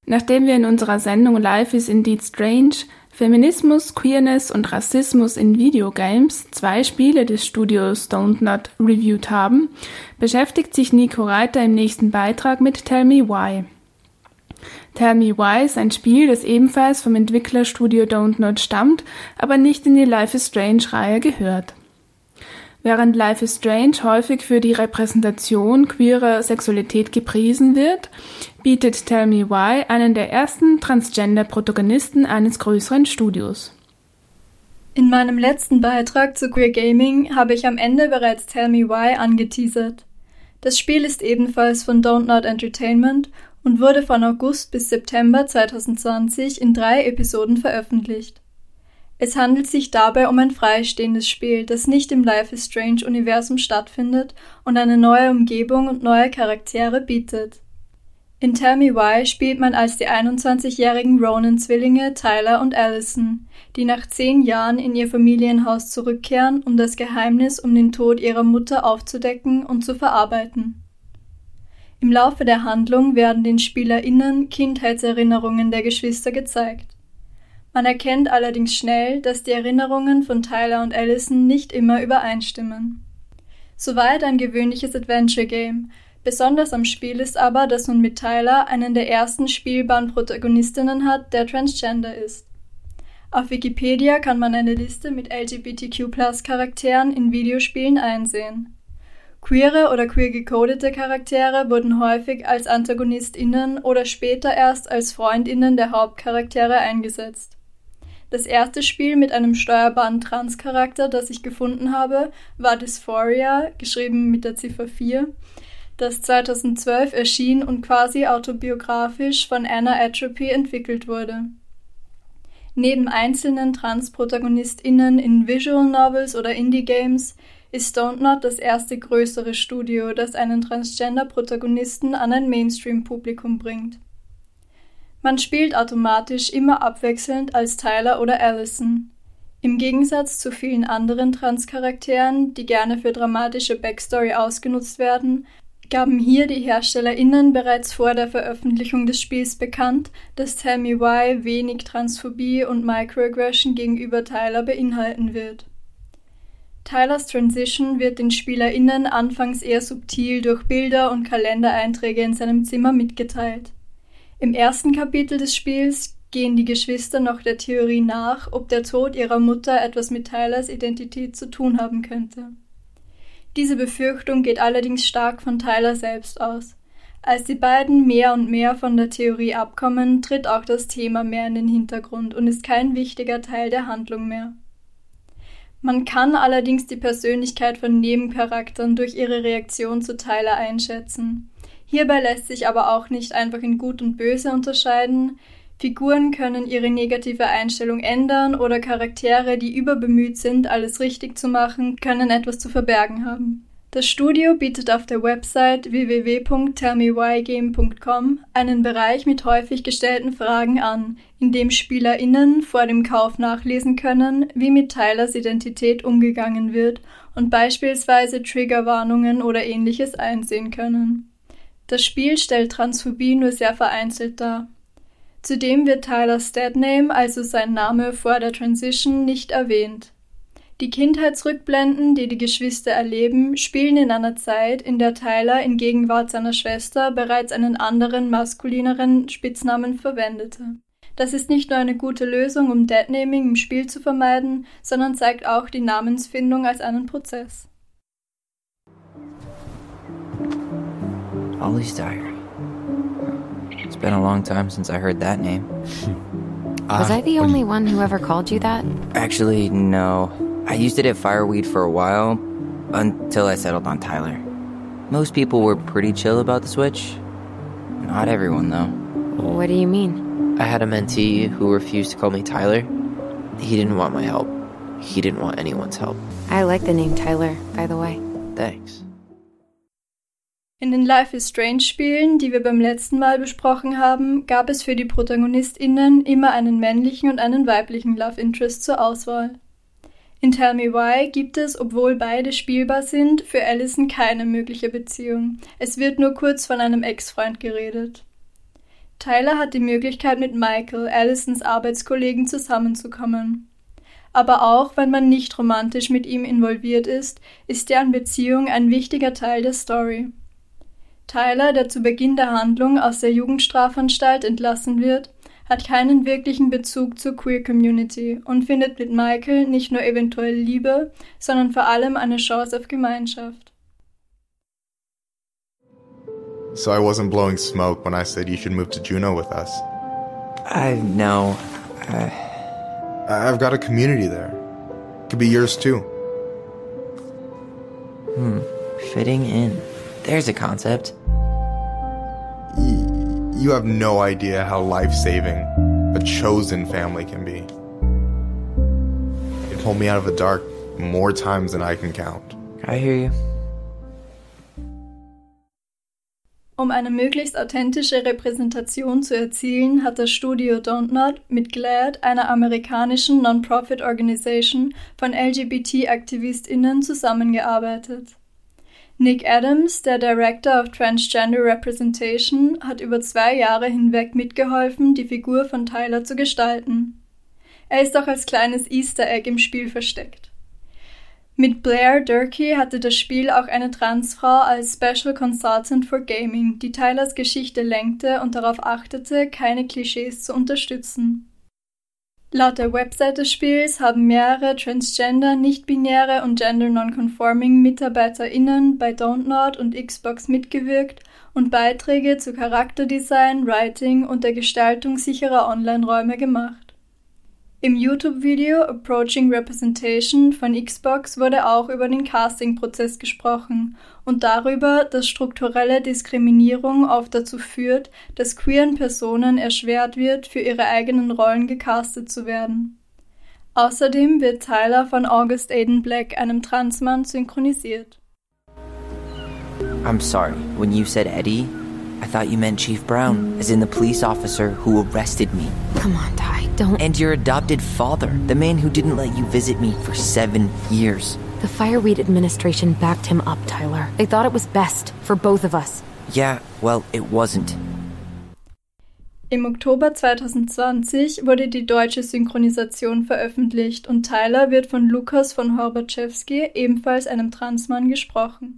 Nachdem wir in unserer Sendung Life is Indeed Strange Feminismus, Queerness und Rassismus in Videogames, 2 Spiele des Studios Don't Nod reviewed haben, beschäftigt sich Nico Reiter im nächsten Beitrag mit Tell Me Why. Tell Me Why ist ein Spiel, das ebenfalls vom Entwicklerstudio Don't Nod stammt, aber nicht in die Life is Strange-Reihe gehört. Während Life is Strange häufig für die Repräsentation queerer Sexualität gepriesen wird, bietet Tell Me Why einen der ersten Transgender-Protagonisten eines größeren Studios. In meinem letzten Beitrag zu Queer Gaming habe ich am Ende bereits Tell Me Why angeteasert. Das Spiel ist ebenfalls von Don't Nod Entertainment und wurde von August bis September 2020 in 3 Episoden veröffentlicht. Es handelt sich dabei um ein freistehendes Spiel, das nicht im Life is Strange-Universum stattfindet und eine neue Umgebung und neue Charaktere bietet. In Tell Me Why spielt man als die 21-jährigen Ronan-Zwillinge Tyler und Allison, die nach 10 Jahren in ihr Familienhaus zurückkehren, um das Geheimnis um den Tod ihrer Mutter aufzudecken und zu verarbeiten. Im Laufe der Handlung werden den SpielerInnen Kindheitserinnerungen der Geschwister gezeigt. Man erkennt allerdings schnell, dass die Erinnerungen von Tyler und Allison nicht immer übereinstimmen. Soweit ein gewöhnliches Adventure-Game. Besonders am Spiel ist aber, dass man mit Tyler einen der ersten spielbaren Protagonistinnen hat, der Transgender ist. Auf Wikipedia kann man eine Liste mit LGBTQ+-Charakteren in Videospielen einsehen. Queere oder queer gecodete Charaktere wurden häufig als AntagonistInnen oder später erst als FreundInnen der Hauptcharaktere eingesetzt. Das erste Spiel mit einem steuerbaren Trans-Charakter, das ich gefunden habe, war Dysphoria, geschrieben mit der Ziffer 4, das 2012 erschien und quasi autobiografisch von Anna Atrophy entwickelt wurde. Neben einzelnen Trans-ProtagonistInnen in Visual Novels oder Indie-Games ist Don't Nod das erste größere Studio, das einen Transgender-Protagonisten an ein Mainstream-Publikum bringt. Man spielt automatisch immer abwechselnd als Tyler oder Allison. Im Gegensatz zu vielen anderen Trans-Charakteren, die gerne für dramatische Backstory ausgenutzt werden, gaben hier die HerstellerInnen bereits vor der Veröffentlichung des Spiels bekannt, dass Tell Me Why wenig Transphobie und Microaggression gegenüber Tyler beinhalten wird. Tylers Transition wird den SpielerInnen anfangs eher subtil durch Bilder und Kalendereinträge in seinem Zimmer mitgeteilt. Im ersten Kapitel des Spiels gehen die Geschwister noch der Theorie nach, ob der Tod ihrer Mutter etwas mit Tylers Identität zu tun haben könnte. Diese Befürchtung geht allerdings stark von Tyler selbst aus. Als die beiden mehr und mehr von der Theorie abkommen, tritt auch das Thema mehr in den Hintergrund und ist kein wichtiger Teil der Handlung mehr. Man kann allerdings die Persönlichkeit von Nebencharakteren durch ihre Reaktion zu Tyler einschätzen. Hierbei lässt sich aber auch nicht einfach in Gut und Böse unterscheiden. Figuren können ihre negative Einstellung ändern oder Charaktere, die überbemüht sind, alles richtig zu machen, können etwas zu verbergen haben. Das Studio bietet auf der Website www.tellmewhygame.com einen Bereich mit häufig gestellten Fragen an, in dem SpielerInnen vor dem Kauf nachlesen können, wie mit Tylers Identität umgegangen wird und beispielsweise Triggerwarnungen oder Ähnliches einsehen können. Das Spiel stellt Transphobie nur sehr vereinzelt dar. Zudem wird Tylers Deadname, also sein Name vor der Transition, nicht erwähnt. Die Kindheitsrückblenden, die die Geschwister erleben, spielen in einer Zeit, in der Tyler in Gegenwart seiner Schwester bereits einen anderen, maskulineren Spitznamen verwendete. Das ist nicht nur eine gute Lösung, um Deadnaming im Spiel zu vermeiden, sondern zeigt auch die Namensfindung als einen Prozess. Ollie's Diary. It's been a long time since I heard that name. Was I the only one who ever called you that? Actually, no. I used it at Fireweed for a while, until I settled on Tyler. Most people were pretty chill about the switch. Not everyone, though. What do you mean? I had a mentee who refused to call me Tyler. He didn't want my help. He didn't want anyone's help. I like the name Tyler, by the way. Thanks. In den Life is Strange Spielen, die wir beim letzten Mal besprochen haben, gab es für die ProtagonistInnen immer einen männlichen und einen weiblichen Love Interest zur Auswahl. In Tell Me Why gibt es, obwohl beide spielbar sind, für Allison keine mögliche Beziehung. Es wird nur kurz von einem Ex-Freund geredet. Tyler hat die Möglichkeit, mit Michael, Allisons Arbeitskollegen, zusammenzukommen. Aber auch wenn man nicht romantisch mit ihm involviert ist deren Beziehung ein wichtiger Teil der Story. Tyler, der zu Beginn der Handlung aus der Jugendstrafanstalt entlassen wird, hat keinen wirklichen Bezug zur Queer-Community und findet mit Michael nicht nur eventuell Liebe, sondern vor allem eine Chance auf Gemeinschaft. So I wasn't blowing smoke when I said you should move to Juneau with us. No. I've got a community there. Could be yours too. Fitting in. There's a concept. You have no idea how life-saving a chosen family can be. It pulled me out of the dark more times than I can count. I hear you. Um eine möglichst authentische Repräsentation zu erzielen, hat das Studio Don't Nod mit GLAAD, einer amerikanischen Non-Profit-Organisation von LGBT-AktivistInnen, zusammengearbeitet. Nick Adams, der Director of Transgender Representation, hat über 2 Jahre hinweg mitgeholfen, die Figur von Tyler zu gestalten. Er ist auch als kleines Easter Egg im Spiel versteckt. Mit Blair Durkee hatte das Spiel auch eine Transfrau als Special Consultant for Gaming, die Tylers Geschichte lenkte und darauf achtete, keine Klischees zu unterstützen. Laut der Website des Spiels haben mehrere Transgender, nicht-binäre und gender-non-conforming MitarbeiterInnen bei Don't Nod und Xbox mitgewirkt und Beiträge zu Charakterdesign, Writing und der Gestaltung sicherer Online-Räume gemacht. Im YouTube-Video Approaching Representation von Xbox wurde auch über den Casting-Prozess gesprochen und darüber, dass strukturelle Diskriminierung oft dazu führt, dass queeren Personen erschwert wird, für ihre eigenen Rollen gecastet zu werden. Außerdem wird Tyler von August Aiden Black, einem Transmann, synchronisiert. I'm sorry. When you said Eddie, I thought you meant Chief Brown, as in the police officer who arrested me. Come on, Ty, don't... And your adopted father, the man who didn't let you visit me for 7 years. The Fireweed administration backed him up, Tyler. They thought it was best for both of us. Yeah, well, it wasn't. Im Oktober 2020 wurde die deutsche Synchronisation veröffentlicht und Tyler wird von Lukas von Horbaczewski, ebenfalls einem Transmann, gesprochen.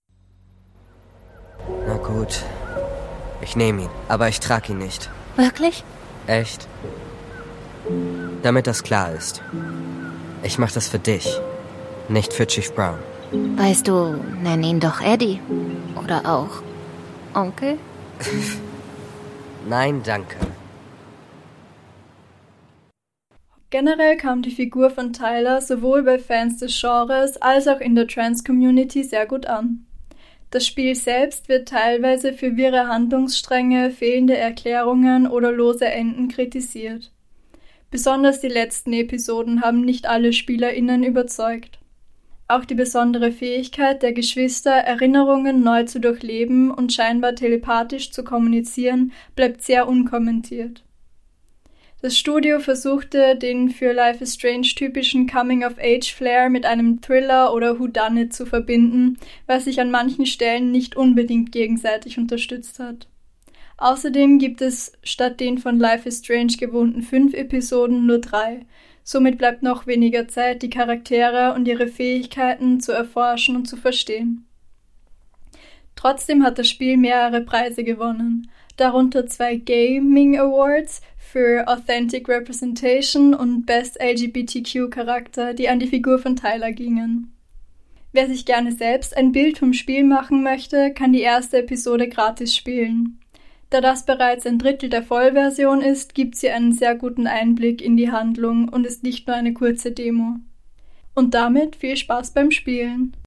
Na gut. Ich nehme ihn, aber ich trage ihn nicht. Wirklich? Echt? Damit das klar ist. Ich mache das für dich, nicht für Chief Brown. Weißt du, nenn ihn doch Eddie. Oder auch Onkel? Nein, danke. Generell kam die Figur von Tyler sowohl bei Fans des Genres als auch in der Trans-Community sehr gut an. Das Spiel selbst wird teilweise für wirre Handlungsstränge, fehlende Erklärungen oder lose Enden kritisiert. Besonders die letzten Episoden haben nicht alle SpielerInnen überzeugt. Auch die besondere Fähigkeit der Geschwister, Erinnerungen neu zu durchleben und scheinbar telepathisch zu kommunizieren, bleibt sehr unkommentiert. Das Studio versuchte, den für Life is Strange typischen Coming-of-Age-Flair mit einem Thriller oder Whodunit zu verbinden, was sich an manchen Stellen nicht unbedingt gegenseitig unterstützt hat. Außerdem gibt es statt den von Life is Strange gewohnten 5 Episoden nur 3. Somit bleibt noch weniger Zeit, die Charaktere und ihre Fähigkeiten zu erforschen und zu verstehen. Trotzdem hat das Spiel mehrere Preise gewonnen, darunter 2 Gaming Awards für Authentic Representation und Best LGBTQ-Charakter, die an die Figur von Tyler gingen. Wer sich gerne selbst ein Bild vom Spiel machen möchte, kann die erste Episode gratis spielen. Da das bereits ein Drittel der Vollversion ist, gibt sie einen sehr guten Einblick in die Handlung und ist nicht nur eine kurze Demo. Und damit viel Spaß beim Spielen!